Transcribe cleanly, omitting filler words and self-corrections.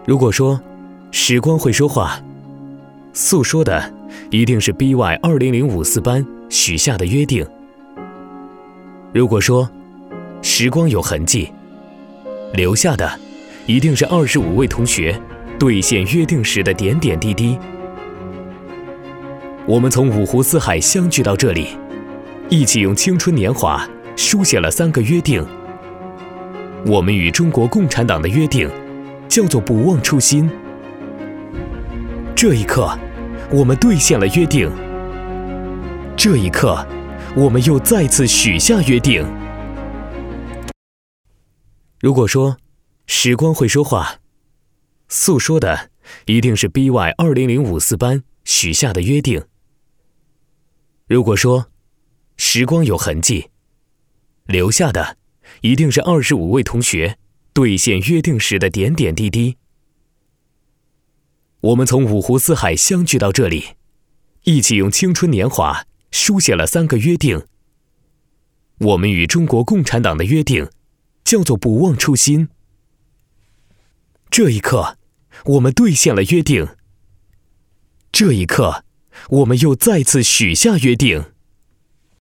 如果说时光会说话，诉说的一定是 BY 20054班许下的约定。如果说时光有痕迹，留下的一定是25位同学兑现约定时的点点滴滴。我们从五湖四海相聚到这里，一起用青春年华书写了3个约定。我们与中国共产党的约定叫做不忘初心。这一刻，我们兑现了约定。这一刻，我们又再次许下约定。如果说时光会说话，诉说的一定是 BY 20054班许下的约定。如果说时光有痕迹，留下的一定是25位同学兑现约定时的点点滴滴。我们从五湖四海相聚到这里，一起用青春年华书写了3个约定。我们与中国共产党的约定叫做不忘初心。这一刻，我们兑现了约定。这一刻，我们又再次许下约定。